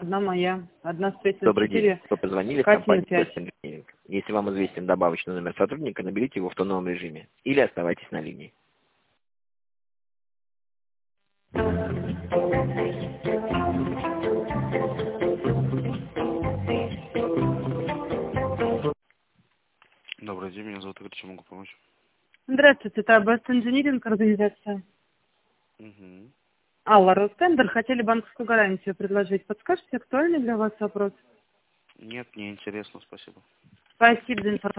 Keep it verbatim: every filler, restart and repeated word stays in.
одна моя. Одна сто Добрый четыре. день. Вы позвонили в Катина компанию пять. Western Union. Если вам известен добавочный номер сотрудника, наберите его в тоновом режиме или оставайтесь на линии. Добрый день, меня зовут Игорь, чем могу помочь? Здравствуйте, это Western Engineering организация. Угу. Алла, Ростендер, хотели банковскую гарантию предложить. Подскажите, актуальный для вас вопрос? Нет, мне интересно, спасибо. Спасибо за информацию.